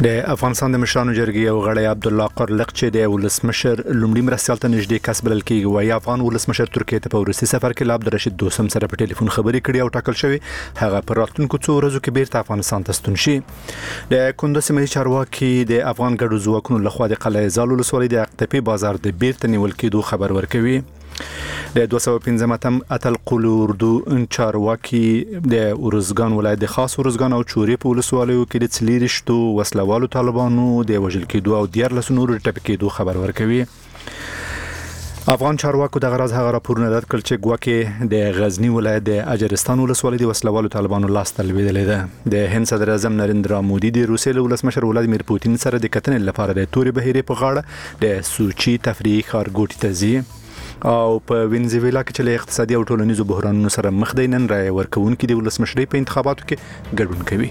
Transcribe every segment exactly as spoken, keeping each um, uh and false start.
د افغانستان د مشرانو جرګې او غړی عبدالله قرلق چې د ولسمشر لومړي مرستیال ته نږدې کس بلل کېږي وایي افغان ولسمشر ترکیې ته په وروستي سفر کې له عبدالرشید دوستم سره په ټلیفون خبرې کړې او ټاکل شوی هغه پر راتلونکو څو ورځو کې بیرته افغانستان ته ستون شي. د کندز سیمې چارواکي د افغان ګډو ځواکونو لخوا د قلعه زال ولسوالۍ د اقتپي بازار د بیرته نیول کېدو خبر ورکوي. د دوه سوه پنځم اتم اتل قول اردو چارواکي د ارزګان ولایت د خاص ارزګان او چوري په ولسوالیو کې د څلیرشتو وسلوالو طالبانو د وژل کېدو او دیارلس نورو د ټپي کېدو خبر ورکوي. افغان چارواکو د غرض هغه راپورونه رد کړ چې ګواکې د غزنی ولایت د اجرستان ولسوالۍ د وسلوالو طالبانو لاس ته لوېدلې ده. د هند صدر اعظم نریندرا مودي د روسیې له ولسمشر ولادیمیر پوتین سره د کتنې لپاره د تورې بهیرې په غاړه د سوچي تفریحي ښارګوټي ته ځي او په وینزویلا کې چې له اقتصادي او ټولنیزو بحرانونو سره مخ دی نن رایه ورکوونکي د ولسمشرۍ په انتخاباتو کې ګډون کوي.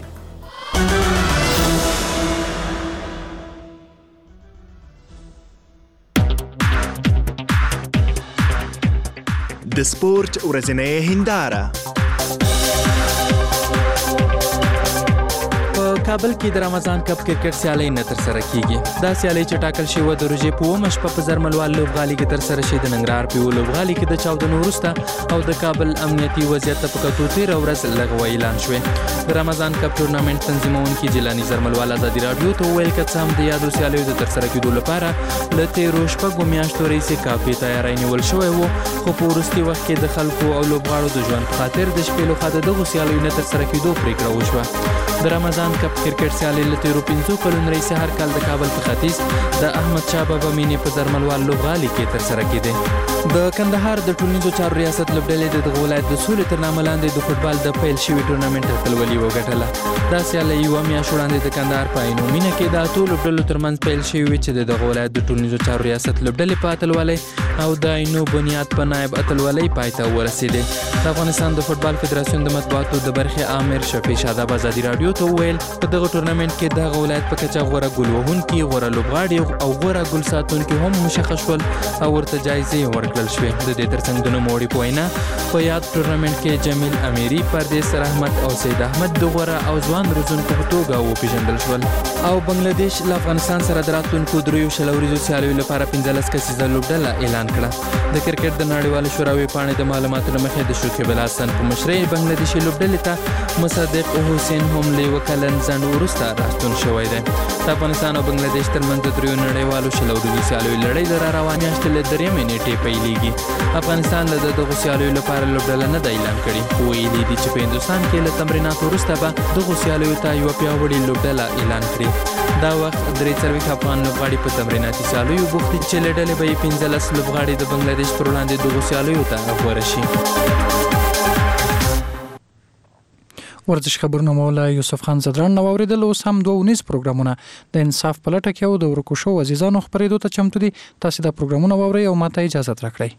د سپورت ورځنۍ هنداره. کابل کې د رمضان کپ کرکټ سیالي نه تر سره کیږي. دا سیالي چې ټاکل شوی د روزې په اومه شپه په زرملوال لوبغالي کې تر سره شي. د ننګرهار په لوبغالي کې د چاودنو وروسته او د کابل امنیتي وضعیت په کتو تیر ورځ لغوه اعلان شوی. د رمضان کپ ټورنامنت تنظیمونکي جیلانی زرملوال ازادي رادیو ته ویل کڅ هم د یادو سیالیو د تر سره کېدو لپاره له تیرو شپږو میاشتو راهیسې کافي تیاری نیول شوی وو، خو په وروستي وخت کې د خلکو او لوبغاړو د ژوند په خاطر د شپې لخوا د دغو سیالیو نه تر سره کېدو پریکړه وشوه. د رمضان کپ کرکټ سیالي له تیرو پنځو کلونو راهیسې هر کال د کابل په ختیځ د احمد شاه بابا مینې په زرملوال لوبغالي کې تر سره کېدی. د کندهار د ټولنیزو چارو ریاست لوبډلې د دغه ولایت د سولې تر نامه لاندې د فوټبال د پیل شوي ټورنامنټ اتلولي وګټله. دا سیالي یوه میاشت وړاندې د کندهار په عین مینه کې د اتو لوبډلو ترمنځ پیل شوي وي چې د دغه ولایت د ټولنیزو چارو ریاست لوبډلې په اتلولۍ او د عینو بنیاد په نایب اتلولۍ پای ته ورسېدې. د افغانستان د فوټبال فدراسیون د مطبوعاتو د برخې عامر شفیع شاداب ازادي رادیو ته وویل په دغه ټورنامنټ کې د ولایت په کچه غوره ګول وهونکي، غوره لوبغاړي او غوره ګول ساتونکي هم مشخص شول او ورته جایزې ورکړل شوې. د دې ترڅنګ د نوموړي په وینا په یاد ټورنامنټ کې جمیل امیری، پردیس رحمت او سید احمد د غوره او ځوان روزونکو په توګه وپېژندل شول. او بنگلاديش له افغانستان سره د راتلونکو دریو شل ورځو سیالیو لپاره پنځلس کسیزه لوبډله اعلان کړه. د کرکټ د نړیوالو شوراوي پاڼې د معلوماتو له مخې د شکیب الحسن په مشرۍ بنگلاديشي لوبډلې ته مصدق حسین هم له وکلن ځنډ وروسته راستون شوی دی. د افغانستان او بنگلاديش ترمنځ د دریو نړیوالو شل ورځو سیالیو لړۍ د را روانې میاشتې له درېیمې نیټې پیلېږي. افغانستان له دغو سیالیو لپاره لوبډله نه ده اعلان کړې، خو ویلي دي چې په هندوستان کې له تمریناتو وروسته به دغو سیالیو ته یوه پیاوړې لوبډله اعلان کړي. دا وخت درې څلوېښت افغان لوبغاړي په تمریناتي سیالیو بوخت دي چې له ډلې به یې پنځلس لوبغاړي د بنگلاديش پر وړاندې دغو سیالیو ته غوره شي. ورزش خبرونه مولا یوسف خان زدران نو اوریدل. اوس هم دوه ونیز پروګرامونه د انصاف په لټه کې او د ورکو شو عزیزانو خبرېدو ته چمتو دي. تاسو دا پروګرامونه واورئ او ماته اجازه راکړئ.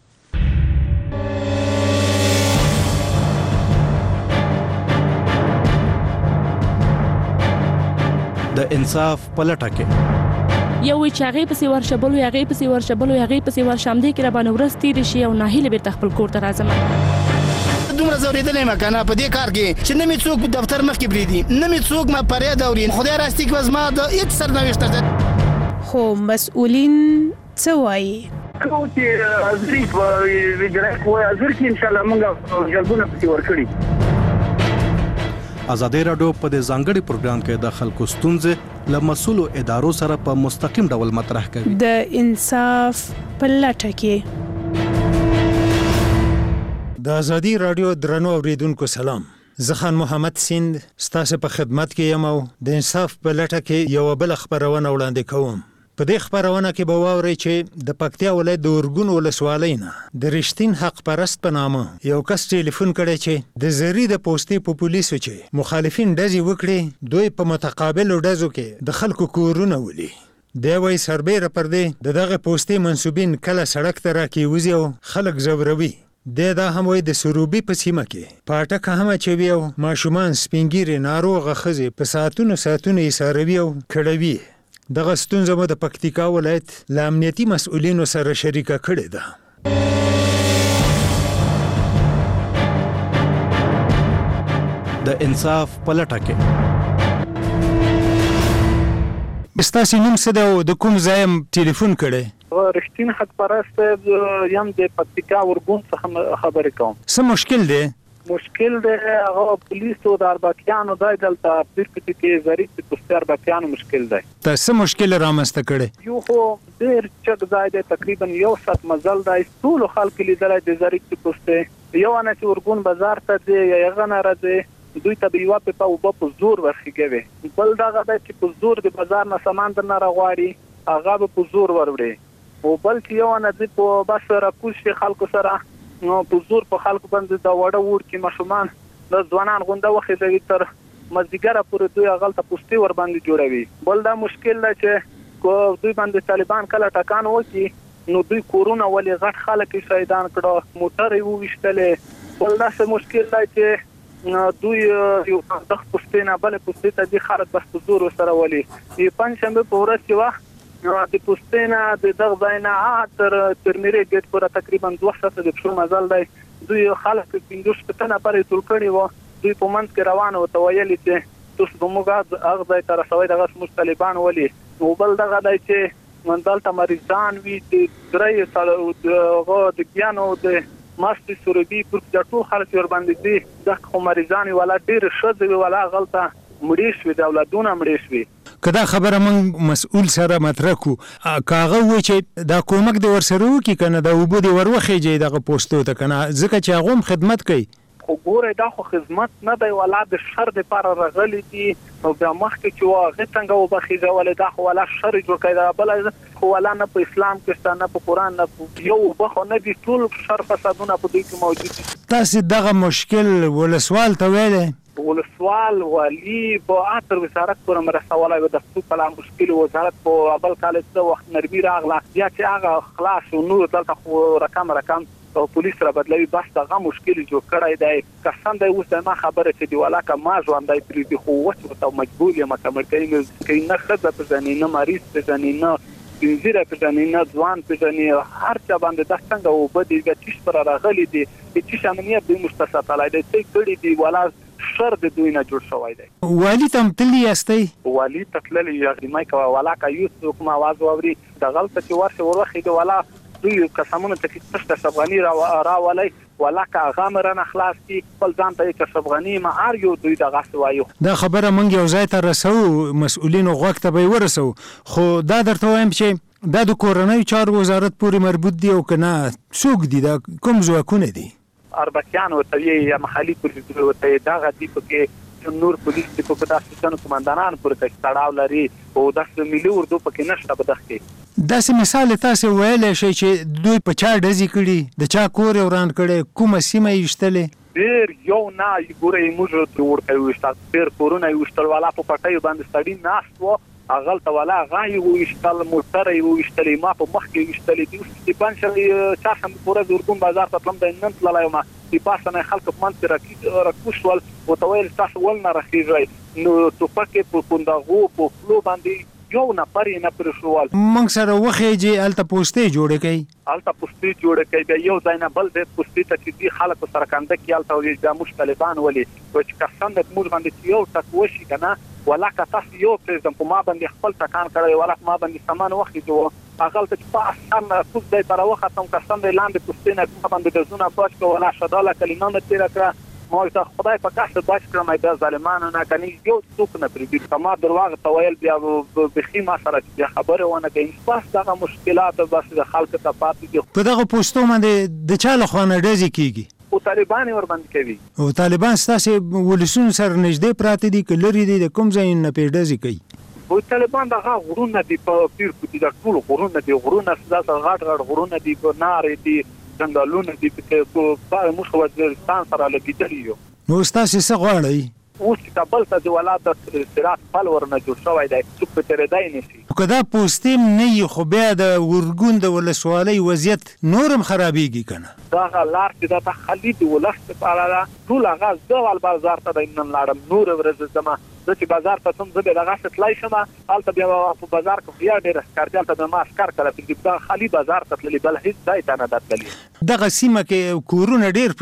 د انصاف په لټه کې یو چې هغه پسې ورشبلو هغه پسې ورشبلو هغه پسې ورشم دي کې را باندې ورستي دي شي او ناهیله بیرته خپل کور ته راځم. دومره زوریدلې ما کنه په دې کار کې چې نه می څوک دفتر مخ کې بریدي، نه می څوک ما پرې دورین. خدای راستي کې وزما د هیڅ سرنوشت ده. خو مسؤلین څه وایي؟ کوم چې ازري په ویجرای کوی ازر کې ان شاء الله موږ جلبونه پسې ورکړي. ازادي رادیو په دې ځانګړي پروګرام کې د خلکو ستونزې له مسؤلو ادارو سره په مستقیم ډول مطرح کوي. د انصاف په لټه کې د ازادي رادیو درنو اوریدونکو سلام. زه خان محمد سیند ستاسو په خدمت کې یم او د انصاف په لټه کې یو بل خبرونه وړاندې کوم. په دې خبرونه کې به واورئ چې د پکتیا ولایت د اورګون ولسوالۍ نه د رښتین حق پرست په نامه یو کس ټلیفون کړی چې د زری د پوستې په پولیسو چې مخالفین ډزې وکړي، دوی په متقابلو ډزو کې د خلکو کورونه ولي. دی وایي سربیره پر دې د دغه پوستې منصوبین کله سړک ته راکېوځي او خلک ځوروي. دی دا هم وایي د سروبي په سیمه کې په اټکه هم اچوي او ماشومان سپینګیرې ناروغه ښځې په ساعتونو ساعتونو یې څاروي او کړوي. دغه ستونزه مو د پکتیکا ولایت له امنیتي مسؤلینو سره شریکه کړې ده. د انصاف په لټه کې ستاسو نوم څه دی او د کوم ځای ټلیفون کړی؟ رښتین خط پرست یم د پکتیکا ورګون څخه خبرې کوم. څه مشکل دی؟ مشکل دی هغه پولیسو د اربکیانو دی دلته پیرکټي کې ظریف د پوستې اربکیانو مشکل دی. ته څه مشکل رامنځته کړی؟ یو خو ډېر چک ځای دی، تقریبا یو ساعت مزل دی، ټولو خلکو لیدلی د ظریف د پوستې. یو نه چې ورګون بازار ته ځي یا هغه نه راځي دوی ته به یوه پیپه اوبه په زور ورخېږوي. بل دغه دی چې په زور د بازار نه سامان درنه راغواړي هغه به په زور وروړي. او بل چې یو نه ځي په بس راکوز شي خلکو سره نو په زور په خلکو باندې د وړه وړکي ماشومان د ځوانان غونډه وخېږوي تر مازدیګره پورې دوی هغلته پوستې ورباندې جوړوي. بل دا مشکل دی چې دوی باندې طالبان کله ټکان وکړي نو دوی کورونه ولې غټ خلک یې شهیدان کړه، موټر یې وویشتلې. بل داسې مشکل دی چې دوی یو دغه پوستې نه بلې پوستې ته دي خلک بس په زور ورسره ولي. د پنجشنبې په ورځ چې وه د پوستې نه د دغه ځای نه تر ترمیرې ګیټ پورې تقریبا دوه ساعته د پښو مزل دی. دوی خلک پنځه شپېته نفر یې ټول کړي وو. دوی په منځ کې روان ورته ویلي چې تاسو به موږ هغه ځای ته رسوئ دغه زموږ طالبان ولي. نو بل دغه دی چې دلته مریضان وي د درې هغه د ګیانو د ماستې سروبي پر د ټول خلک ورباندې دي دغه خو مریضان وي ولا ډېرې ښځې وي ولا هغلته مړې شوي د اولادونه مړې شوي. که دا خبره موږ مسؤل سره مطرح کړو که هغه ووایي چې دا کومک دې ورسره وکړي که نه دا اوبه دې ور وخېږي دغه پوستو ته که نه ځکه چې هغه هم خدمت کوي. خو ګورئ دا خو خدمت نه دی ولا د شر دپاره راغلي دي او بیا مخکې چې وه هغې څنګه اوبه خېږولې دا خو ولا شر یې جوړ کړی دا بله خو ولا نه په اسلام کې شته نه په قرآن نه په یو اوبه خو نه دي ټول شر فسادونه په دوی کې موجود دي. تاسې دغه مشکل ولسوال ته ویلی؟ ولسوال والي په عطر وزارت پورې مرسولی و د څو کاله مشکل وزارت په بل کال څه وخت نرمي راغله بیا چې هغه خلاص و نور دلته خو رقم رقم او پولیس را بدلوي بس دغه مشکل جوړ کړی دی. قسم دی اوس د ما خبره چې دی ولاکه ما ژوندی پرېږدي خو اوس ورته مجبور یم که مړ کوي کوي نه ښځه پېژني نه مریض پېژني نه سپین ږیری پېژني نه ځوان پېژني هر چا باندې دا څنګه اوبه دي بیا چیش پره راغلي دي د چیش امنیت دوی موږ ته ساتلی دی څه کړي دي ولا شر د دوی نه جوړ شوی دی. والي ته هم تللي یاستئ؟ والي ته تللي یو مه کوه ولاکه یو څوک م اواز واوري دغلته چې ورشي ورخېږي ولا دوی قسمونه ته چې کشف افغاني راولئ ولاکه هغه مې رانه خلاص کړي خپل ځان ته یې کشف افغاني ما هر یو دوی دغسې وایو. دا خبره موږ یو ځای ته رسوو مسؤلینو غوږ ته به یې ورسوو خو دا درته وایم چې دا د کورنیو چارو وزارت پورې مربوط دي او که نه څوک دي دا کوم ځواکونه دي؟ اربکیان ورته وایي یا محلي پولیس ورته یې دغه دي پکې نور پولیس دي په داسې څنو قمندانان پورې تړاو لري او داسې ملي اردو پکې نشته په دغه کې. داسې مثال تاسې ویلی شئ چې دوی په چا ډزې کړي د چا کور یې وران کړی کومه سیمه یې ویشتلې؟ ډېر یو نه ګورئ موږ ورته ورته یې وویشتل ډېر کورونه یې ویشتل والا په پټیو باندې سړي ناست وو هغلته والا هغه یې وویشتل موټر یې وویشتلې ما په مخ کې یې ویشتلې دي اوس د پنجشنبې چهارشنبې په ورځ اردن بازار ته تلم دی نن تللی یم د پاسه نه خلک په منځ کې راکوز شول ورته ویل تاسو ول نه راخېږئ نو ټوپک یې په کندغو په خولو باندې یو نفر یې نه پرې شول. موږ سره وخېږي هلته پوستې جوړې کوي هلته پوستې جوړې کوي بیا یو ځای نه بل ځای پوستې ته چې دي خلکو سره کنده کړي هلته وایي بیا موږ طالبان ولي وایي چې قسم دی موږ باندې چې یو ټک وشي که نه ولاکه تاسو یو پرېږدم په ما باندې خپل ټکان کړی ولا ما باندې سامان وخېږي و هغلته چې په اسان نه کوز دی ته راوختم قسم دی لاندې پوستې نه ما باندې ډزونه بچ کړه ولا شداله کلمه مې تېره کړه ما ورته خدای په کاسه بچ کړم بیا ظالمانو نه که نه یو څوک نه پرېږدي که ما درواغ ته ویل بیا بیخي ما سره بیا خبرې ونه کوي بس دغه مشکلات بس د خلکو ته پاتې دي. په دغه پوستو باندې د چا لخوا نه ډزې کېږي؟ او طالبان یې ورباندې کوي. او طالبان ستاسې ولسونو سره نږدې پراته دي که لرې دي د کوم ځایونو نه پرې ډزې کوي؟ او طالبان دغه غرونه دي په پیرکو دي دا ټول غرونه دي غرونه داسې غټ غټ غرونه دي نارې دي ځنګلونه دي پکې موږ وزیرستان سره لګېدلي یو. نو ستاسې څه غواړئ؟ اوس چې کابل ته د ولا د صراط پل ورنه جوړ شوی دی څوک په تېرېدی نه شي. که دا پوستې نه وي خو بیا د ورګون د ولسوالۍ وضعیت نور هم خرابېږي که نه؟ دغه لار چې دا ته خالي د ولس دپاره ده ټول هغه زه ول بازار ته دی نن لاړم نورې ورځې ځمه زه چې بازار ته ځم زه بیا دغسې تللی شم هلته بیا په بازار کې بیا ډېر اسکر دي هلته بیا ما اسکر کله پرېږدي دا خالي بازار ته تللي بل هېڅ ځای ته نه ده تللي. دغه سیمه کې کورونه ډېر